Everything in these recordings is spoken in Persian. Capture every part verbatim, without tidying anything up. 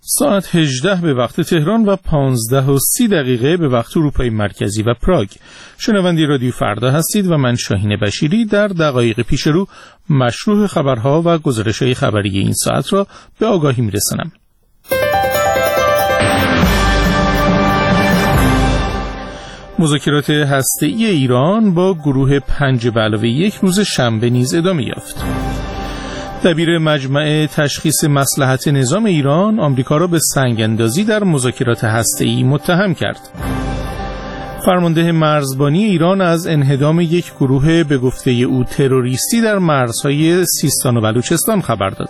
ساعت هجده به وقت تهران و پانزده و سی دقیقه به وقت اروپای مرکزی و پراگ. شنونده رادیو فردا هستید و من شاهین بشیری در دقایق پیش رو مشروع خبرها و گزارش‌های خبری این ساعت را به آگاهی می‌رسانم. مذاکرات هسته‌ای ایران با گروه پنج به علاوه یک روز شنبه نیز ادامه یافت. دبیر مجمع تشخیص مصلحت نظام ایران آمریکا را به سنگ‌اندازی در مذاکرات هسته‌ای متهم کرد. فرمانده مرزبانی ایران از انهدام یک گروه به گفته او تروریستی در مرزهای سیستان و بلوچستان خبر داد.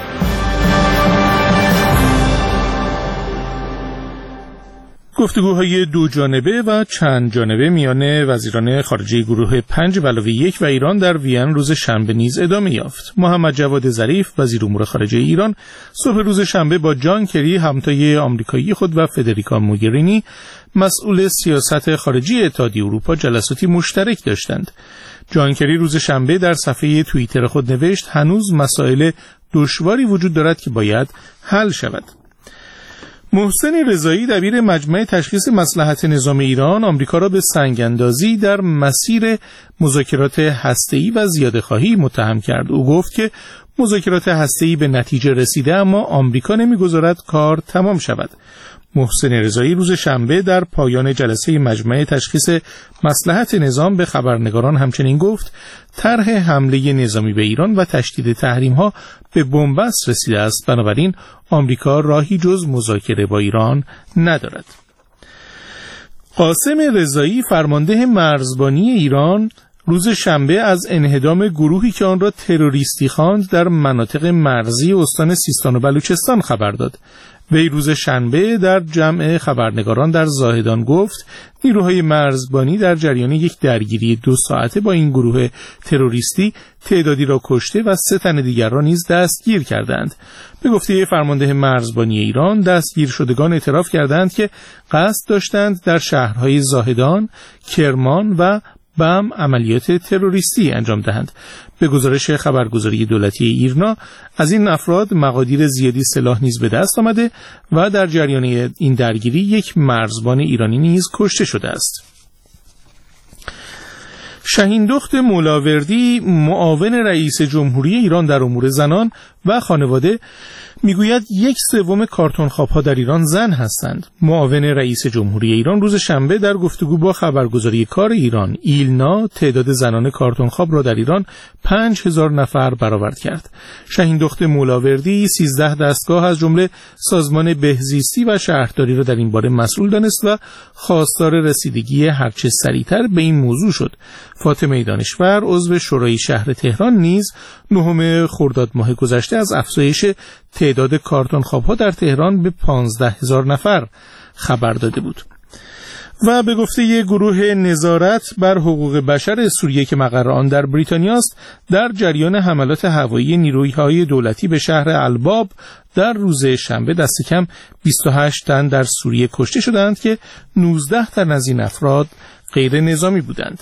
گفتگوهای دو جانبه و چند جانبه میان وزیران خارجه گروه پنج به علاوه یک و ایران در وین روز شنبه نیز ادامه یافت. محمد جواد ظریف وزیر امور خارجه ایران صبح روز شنبه با جان کری همتای آمریکایی خود و فدریکا موگرینی مسئول سیاست خارجی اتحادیه اروپا جلساتی مشترک داشتند. جان کری روز شنبه در صفحه توییتر خود نوشت هنوز مسائل دشواری وجود دارد که باید حل شود. محسن رضایی دبیر مجمع تشخیص مصلحت نظام ایران آمریکا را به سنگ‌اندازی در مسیر مذاکرات هسته‌ای و زیاده‌خواهی متهم کرد. او گفت که مذاکرات هسته‌ای به نتیجه رسیده اما آمریکا نمی‌گذارد کار تمام شود. محسن رضایی روز شنبه در پایان جلسه مجمع تشخیص مصلحت نظام به خبرنگاران همچنین گفت طرح حمله نظامی به ایران و تشدید تحریم‌ها به بنبست رسیده است، بنابراین آمریکا راهی جز مذاکره با ایران ندارد. قاسم رضایی فرمانده مرزبانی ایران روز شنبه از انهدام گروهی که آن را تروریستی خواند در مناطق مرزی استان سیستان و بلوچستان خبر داد. وی روز شنبه در جمع خبرنگاران در زاهدان گفت نیروهای مرزبانی در جریان یک درگیری دو ساعته با این گروه تروریستی تعدادی را کشته و سه تن دیگر را نیز دستگیر کردند. به گفته فرمانده مرزبانی ایران دستگیر شدگان اعتراف کردند که قصد داشتند در شهرهای زاهدان، کرمان و بم عملیات تروریستی انجام دهند. به گزارش خبرگزاری دولتی ایرنا از این افراد مقادیر زیادی سلاح نیز به دست آمده و در جریان این درگیری یک مرزبان ایرانی نیز کشته شده است. شهیندخت مولاوردی معاون رئیس جمهوری ایران در امور زنان و خانواده میگوید یک سوم کارتون خواب‌ها در ایران زن هستند. معاون رئیس جمهوری ایران روز شنبه در گفتگو با خبرگزاری کار ایران ایلنا تعداد زنان کارتون خواب را در ایران پنج هزار نفر برآورد کرد. شهیندخت مولاوردی سیزده دستگاه از جمله سازمان بهزیستی و شهرداری را در این باره مسئول دانست و خواستار رسیدگی هرچه سریعتر به این موضوع شد. فاطمه دانشور عضو شورای شهر تهران نیز نهم خرداد ماه گذشته از افزایش تعداد کارتون خواب‌ها در تهران به پانزده هزار نفر خبر داده بود. و به گفته یک گروه نظارت بر حقوق بشر سوریه که مقر آن در بریتانیا است، در جریان حملات هوایی نیروهای دولتی به شهر الباب در روز شنبه دست کم بیست و هشت تن در سوریه کشته شدند که نوزده تن از این افراد غیر نظامی بودند.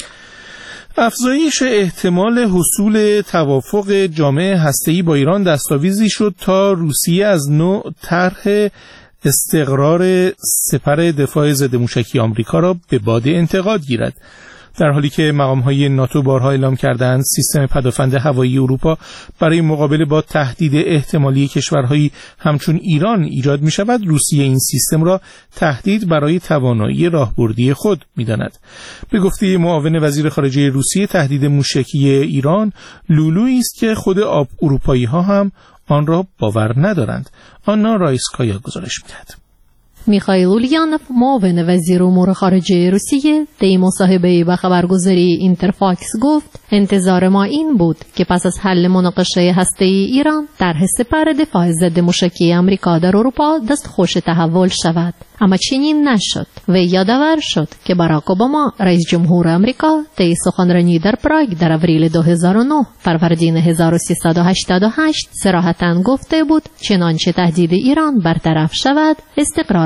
افزایش احتمال حصول توافق جامع هسته‌ای با ایران دستاویزی شد تا روسیه از نوع طرح استقرار سپر دفاع ضد موشکی آمریکا را به باد انتقاد گیرد. در حالی که مقام‌های ناتو بارها اعلام کردند سیستم پدافند هوایی اروپا برای مقابله با تهدید احتمالی کشورهایی همچون ایران ایجاد می‌شود، روسیه این سیستم را تهدید برای توانایی راهبردی خود می‌داند. به گفته معاون وزیر خارجه روسیه تهدید موشکی ایران لولویی است که خود آب اروپایی‌ها هم آن را باور ندارند. آنا رایسکایا گزارش می‌دهد. میخائیل اولیانوف معاون وزیر امور خارجه روسیه در مصاحبه با خبرگزاری اینترفاکس گفت انتظار ما این بود که پس از حل مناقشه هسته‌ای ایران طرح سپر دفاع ضد موشکی آمریکا در اروپا دستخوش تحول شود، اما چنین نشد. و یادآور شد که باراک اوباما رئیس جمهور آمریکا در سخنرانی در پراگ در اپریل دو هزار و نه فروردین هزار و سیصد و هشتاد و هشت صراحتاً گفته بود چنانچه تهدید ایران برطرف شود استقرار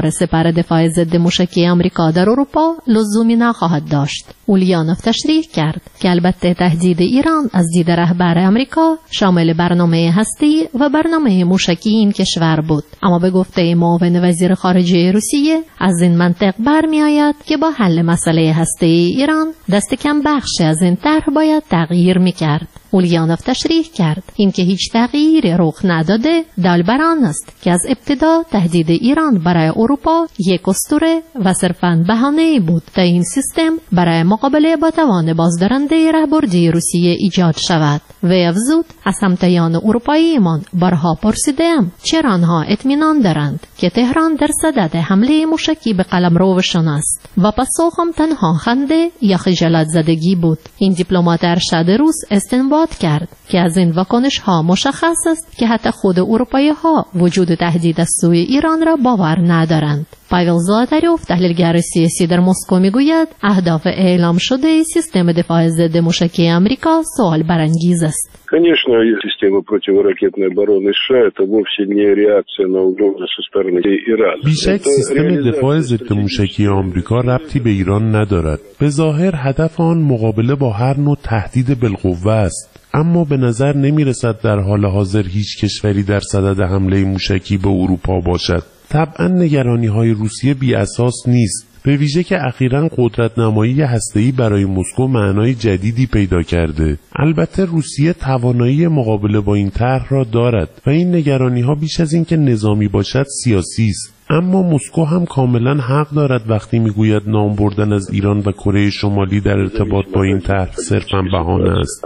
استقرار سپر دفاع ضد موشکی آمریکا در اروپا لزومی نخواهد داشت. اولیانوف تشریح کرد که البته تهدید ایران از دید رهبر آمریکا شامل برنامه هستی و برنامه موشکی این کشور بود، اما به گفته معاون وزیر خارجه روسیه از این منطق برمی آید که با حل مسئله هستی ایران دست کم بخشی از این طرح باید تغییر می کرد. اولیانوف تشریح کرد اینکه هیچ تغییری رخ نداده دال بر آن است که از ابتدا تهدید ایران برای اروپا یک اسطوره و صرفاً بهانه‌ای بود تا این سیستم برای مقابله با توان بازدارنده رهبردی روسیه ایجاد شود. و افزود از همتایان اروپاییمان بارها پرسیدم چرا آنها اطمینان دارند که تهران در صدد حمله موشکی به قلمروشان است و پاسخم تنها خنده یا خجالت زدگی بود. این دیپلمات ارشد روس استنباط کرد که از این واکنش ها مشخص است که حتی خود اروپایی ها وجود تهدید از سوی ایران را باور ندارند. پاول زلاتاریوف تحلیلگر سیاسی در مسکو میگوید اهداف اعلام شده سیستم دفاع ضد موشکی آمریکا سوال برانگیز است. Конечно, система противоракетной обороны США это вовсе не реакция на угрозы со стороны Ирана. بیشک سیستم دفاع ضد موشکی آمریکا ربطی به ایران ندارد. به ظاهر هدف آن مقابله با هر نوع تهدید بالقوه است. اما به نظر نمی رسد در حال حاضر هیچ کشوری در صدد حمله موشکی به اروپا باشد. طبعا نگرانی های روسیه بی اساس نیست، به ویژه که اخیراً قدرت نمایی هسته‌ای برای مسکو معنای جدیدی پیدا کرده. البته روسیه توانایی مقابله با این طرح را دارد و این نگرانی ها بیش از این که نظامی باشد سیاسی است. اما مسکو هم کاملا حق دارد وقتی میگوید نام بردن از ایران و کره شمالی در ارتباط با این طرح صرفاً بهانه است.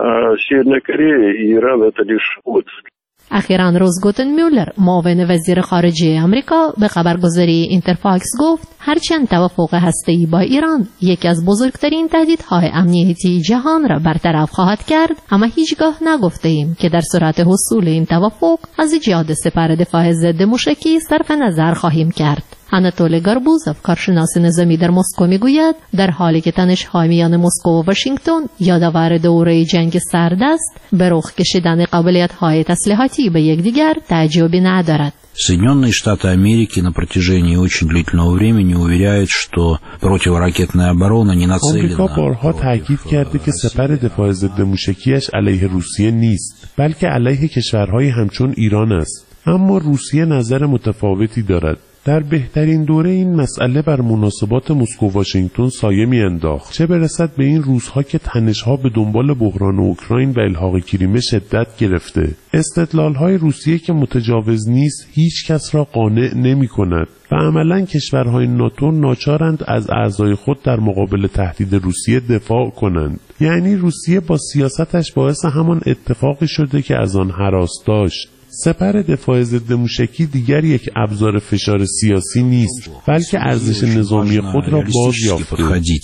اخیراً روز گوتن میولر معاون وزیر خارجه آمریکا به خبرگزاری اینترفاکس گفت هرچند توافق هسته‌ای با ایران یکی از بزرگترین تهدیدهای امنیتی جهان را برطرف خواهد کرد، اما هیچگاه نگفته ایم که در صورت حصول این توافق از ایجاد سپر دفاع ضد موشکی صرف نظر خواهیم کرد. آناتول گاربوزوف کارشناس نظامی در مسکو میگوید در حالی که تنش‌های میان مسکو و واشنگتن یادآور دوره جنگ سرد است، به رخ کشیدن قابلیت‌های تسلیحاتی به یکدیگر تعجبی ندارد. Соединенные Штаты Америки на протяжении очень длительного времени уверяют, что противоракетная оборона не нацелена. آمریکا بارها تاکید کرده که سپر دفاع ضد موشکیش علیه روسیه نیست، بلکه علیه کشورهای همچون ایران است. اما روسیه نظر متفاوتی دارد. در بهترین دوره این مسئله بر مناسبات مسکو واشنگتن سایه می‌انداخت، چه برسد به این روزها که تنش‌ها به دنبال بحران اوکراین و الحاق کریمه شدت گرفته. استدلال‌های روسیه که متجاوز نیست هیچ کس را قانع نمی‌کند و عملاً کشورهای ناتو ناچارند از اعضای خود در مقابل تهدید روسیه دفاع کنند. یعنی روسیه با سیاستش باعث همان اتفاقی شده که از آن هراس داشت. سپر دفاع ضد موشکی دیگر یک ابزار فشار سیاسی نیست، بلکه ارزش نظامی خود را باز یافته.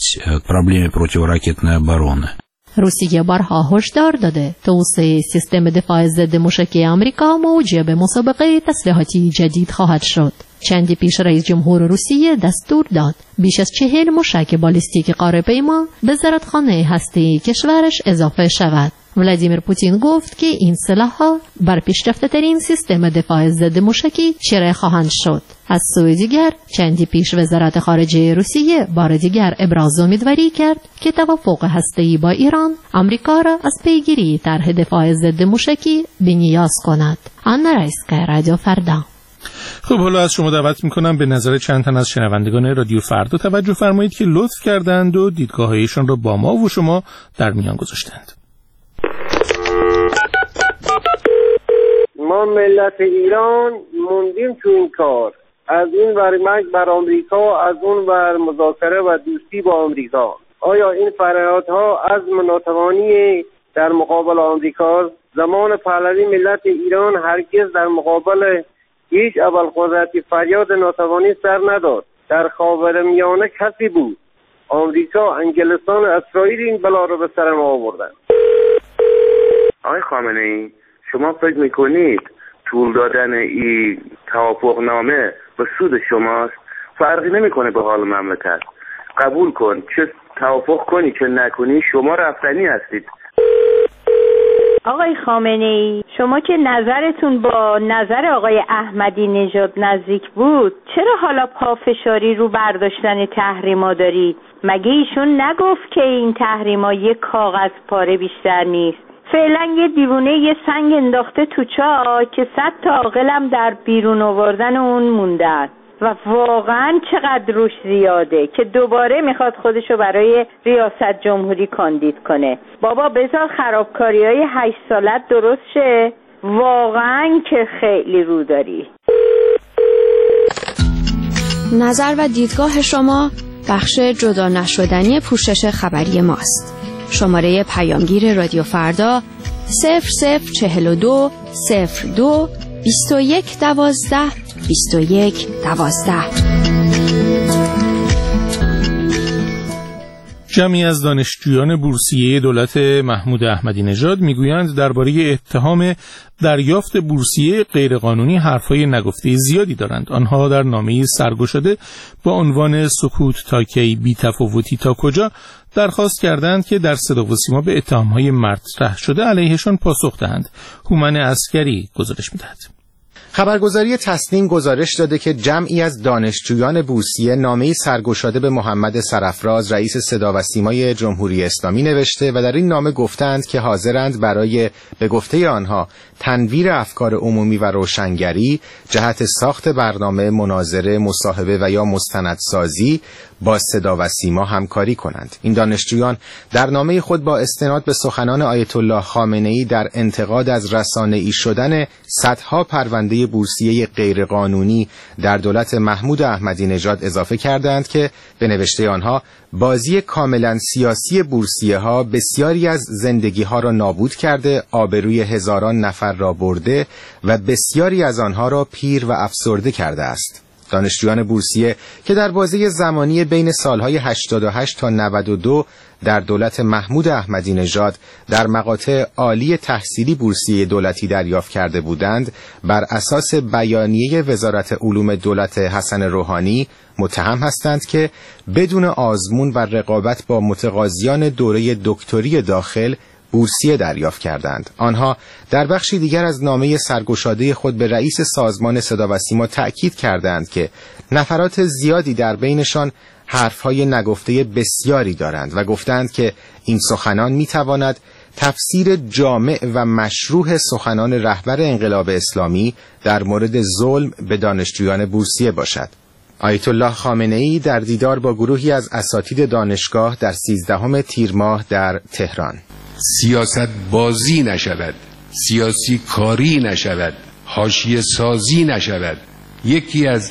روسیه بارها هشدار داده توسعه سیستم دفاع ضد موشکی آمریکا موجب مسابقه تسلیحاتی جدید خواهد شد. چندی پیش رئیس جمهور روسیه دستور داد بیش از چهل موشک بالیستیک قاره‌پیما به زرادخانه هسته‌ای کشورش اضافه شود. ولادیمیر پوتین گفت که این سلاح‌ها بر پیشرفته‌ترین سیستم دفاع ضد موشکی چیره خواهند شد. از سوی دیگر چندی پیش وزارت خارجه روسیه بار دیگر ابراز امیدواری کرد که توافق هسته‌ای با ایران آمریکا را از پیگیری طرح دفاع ضد موشکی بی‌نیاز کند. آنا رایسکا، رادیو فردا. خب حالا از شما دعوت میکنم به نظر چند تن از شنوندگان رادیو فردا توجه فرمایید که لطف کردند و دیدگاه‌هایشان را با ما و شما در میان گذاشتند. ما ملت ایران موندیم تو این کار، از این ور مرگ بر آمریکا، از اون ور مذاکره و دوستی با آمریکا. آیا این فریادها از ناتوانی در مقابل آمریکا؟ زمان پهلوی ملت ایران هرگز در مقابل هیچ ابوالقدرتی فریاد ناتوانی سر نداد. در خاورمیانه کسی بود، آمریکا، انگلستان، اسرائیل این بلا رو به سر ما آوردن. آقای خامنه‌ای، شما فکر میکنید طول دادن این توافق نامه به سود شماست؟ فرقی نمیکنه به حال مملکت. قبول کن، چه توافق کنی چه نکنی شما رفتنی هستید. آقای خامنه‌ای، شما که نظرتون با نظر آقای احمدی نژاد نزدیک بود، چرا حالا پافشاری رو برداشتن تحریما دارید؟ مگه ایشون نگفت که این تحریما یک کاغذ پاره بیشتر نیست؟ فعلا یه دیوونه یه سنگ انداخته تو چاه که صد تا عاقلم در بیرون آوردن اون موندن و واقعا چقدر روش زیاده که دوباره میخواد خودشو برای ریاست جمهوری کاندید کنه. بابا بذار خرابکاری های هشت سالت درست شه، واقعا که خیلی رو داری. نظر و دیدگاه شما بخش جدا نشدنی پوشش خبری ماست. شماره پیامگیر رادیو فردا صفر صفر چهل و دو صفر دو بیست و یک دوازده بیست و یک دوازده. جمعی از دانشجویان بورسیه دولت محمود احمدی نژاد میگویند درباره اتهام دریافت بورسیه غیرقانونی حرفای نگفته زیادی دارند. آنها در نامه‌ای سرگشاده با عنوان سکوت تا کی، بی تفاوتی تا کجا درخواست کردند که در صدا و سیما به اتهام‌های مطرح شده علیهشان پاسخ دهند. هومن عسکری گزارش می‌دهد. خبرگزاری تسنیم گزارش داده که جمعی از دانشجویان بورسیه نامه‌ای سرگشاده به محمد سرافراز رئیس صدا و سیمای جمهوری اسلامی نوشته و در این نامه گفتند که حاضرند برای به گفته آنها تنویر افکار عمومی و روشنگری جهت ساخت برنامه مناظره، مصاحبه و یا مستندسازی با صدا و سیما همکاری کنند. این دانشجویان در نامه خود با استناد به سخنان آیت الله خامنه‌ای در انتقاد از رسانه‌ای شدن صدها پرونده بورسیه غیرقانونی در دولت محمود احمدی نژاد اضافه کردند که به نوشته آنها بازی کاملا سیاسی بورسیه ها بسیاری از زندگی ها را نابود کرده، آبروی هزاران نفر را برده و بسیاری از آنها را پیر و افسرده کرده است. دانشجویان بورسیه که در بازه زمانی بین سالهای هشتاد و هشت تا نود و دو در دولت محمود احمدی نژاد در مقاطع عالی تحصیلی بورسیه دولتی دریافت کرده بودند، بر اساس بیانیه وزارت علوم دولت حسن روحانی متهم هستند که بدون آزمون و رقابت با متقاضیان دوره دکتری داخل بورسیه دریافت کردند. آنها در بخشی دیگر از نامه سرگشاده خود به رئیس سازمان صدا و سیما تأکید کردند که نفرات زیادی در بینشان حرفهای نگفته بسیاری دارند و گفتند که این سخنان میتواند تفسیر جامع و مشروع سخنان رهبر انقلاب اسلامی در مورد ظلم به دانشجویان بورسیه باشد. آیت الله خامنه‌ای در دیدار با گروهی از اساتید دانشگاه در سیزدهم تیر ماه در تهران: سیاست بازی نشود، سیاسی کاری نشود، حاشیه سازی نشود. یکی از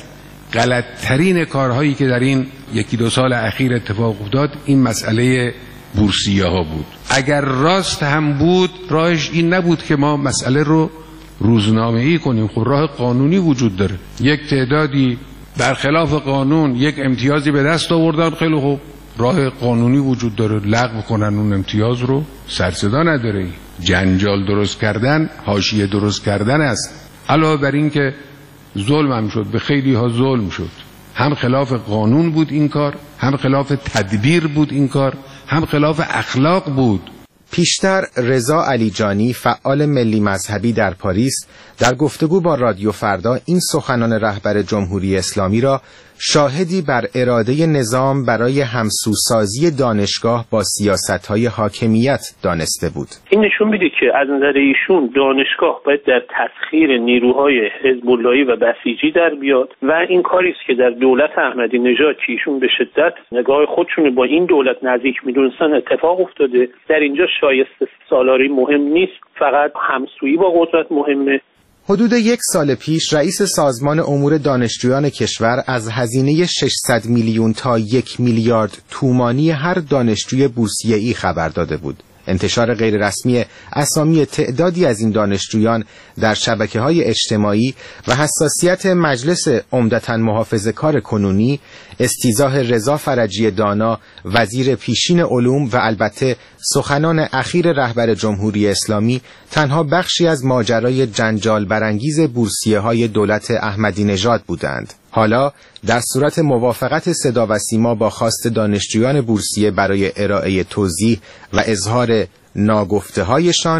غلطترین کارهایی که در این یکی دو سال اخیر اتفاق افتاد این مسئله بورسیه ها بود. اگر راست هم بود راهش این نبود که ما مسئله رو روزنامه‌ای کنیم. خب راه قانونی وجود داره. یک تعدادی برخلاف قانون یک امتیازی به دست آوردن، خیلی خوب، راه قانونی وجود داره، لغو کنن اون امتیاز رو، سر صدا نداره. جنجال درست کردن، حاشیه درست کردن است. علاوه بر این که ظلم هم شد، به خیلی ها ظلم شد. هم خلاف قانون بود این کار، هم خلاف تدبیر بود این کار، هم خلاف اخلاق بود. پیشتر رضا علیجانی فعال ملی مذهبی در پاریس در گفتگو با رادیو فردا این سخنان رهبر جمهوری اسلامی را شاهدی بر اراده نظام برای همسوسازی دانشگاه با سیاست‌های حاکمیت دانسته بود. این نشون میده که از نظر ایشون دانشگاه باید در تسخیر نیروهای حزب اللهی و بسیجی در بیاد و این کاری است که در دولت احمدی نژاد که ایشون به شدت نگاه خودشون با این دولت نزدیک میدونستن اتفاق افتاده. در اینجا شایسته سالاری مهم نیست، فقط همسویی با قدرت مهمه. حدود یک سال پیش رئیس سازمان امور دانشجویان کشور از هزینه ششصد میلیون تا یک میلیارد تومانی هر دانشجوی بورسیه‌ای خبر داده بود. انتشار غیررسمی اسامی تعدادی از این دانشجویان در شبکه‌های اجتماعی و حساسیت مجلس عمدتاً محافظه‌کار کنونی، استیضاح رضا فرجی دانا وزیر پیشین علوم و البته سخنان اخیر رهبر جمهوری اسلامی تنها بخشی از ماجرای جنجال برانگیز بورسیه‌های دولت احمدی نژاد بودند. حالا در صورت موافقت صدا و سیما با خواست دانشجویان بورسیه برای ارائه توضیح و اظهار ناگفته‌هایشان،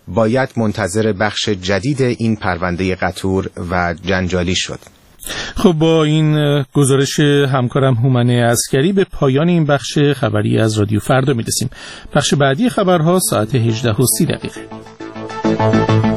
باید منتظر بخش جدید این پرونده قطور و جنجالی شد. خب با این گزارش همکارم هومن عسکری به پایان این بخش خبری از رادیو فردا میرسیم. بخش بعدی خبرها ساعت هجده و سی دقیقه.